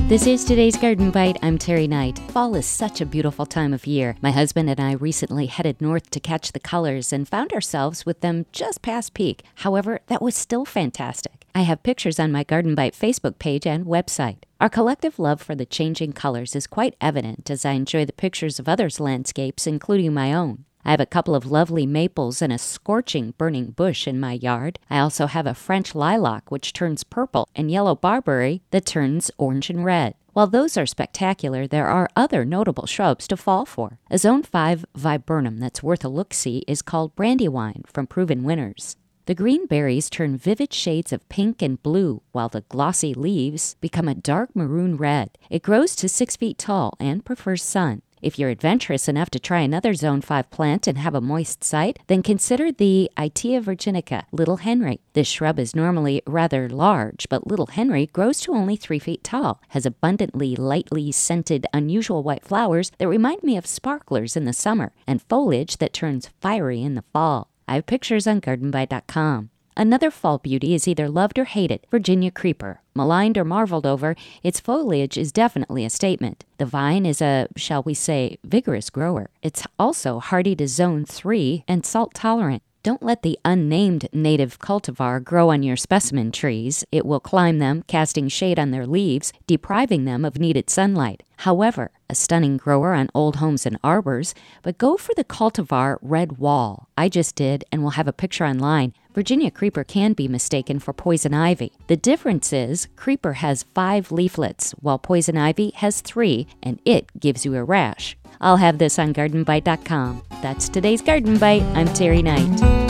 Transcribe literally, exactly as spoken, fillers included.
This is today's Garden Bite. I'm Terry Knight. Fall is such a beautiful time of year. My husband and I recently headed north to catch the colors and found ourselves with them just past peak. However, that was still fantastic. I have pictures on my Garden Bite Facebook page and website. Our collective love for the changing colors is quite evident as I enjoy the pictures of others' landscapes, including my own. I have a couple of lovely maples and a scorching burning bush in my yard. I also have a French lilac, which turns purple, and yellow barberry that turns orange and red. While those are spectacular, there are other notable shrubs to fall for. A Zone five viburnum that's worth a look-see is called Brandywine from Proven Winners. The green berries turn vivid shades of pink and blue, while the glossy leaves become a dark maroon red. It grows to six feet tall and prefers sun. If you're adventurous enough to try another Zone five plant and have a moist site, then consider the Itea virginica, Little Henry. This shrub is normally rather large, but Little Henry grows to only three feet tall, has abundantly lightly scented, unusual white flowers that remind me of sparklers in the summer, and foliage that turns fiery in the fall. I have pictures on garden bite dot com. Another fall beauty is either loved or hated, Virginia creeper. Maligned or marveled over, its foliage is definitely a statement. The vine is a, shall we say, vigorous grower. It's also hardy to Zone three and salt tolerant. Don't let the unnamed native cultivar grow on your specimen trees. It will climb them, casting shade on their leaves, depriving them of needed sunlight. However, a stunning grower on old homes and arbors, but go for the cultivar Red Wall. I just did, and will have a picture online. Virginia creeper can be mistaken for poison ivy. The difference is, creeper has five leaflets, while poison ivy has three, and it gives you a rash. I'll have this on garden bite dot com. That's today's Garden Bite. I'm Terry Knight.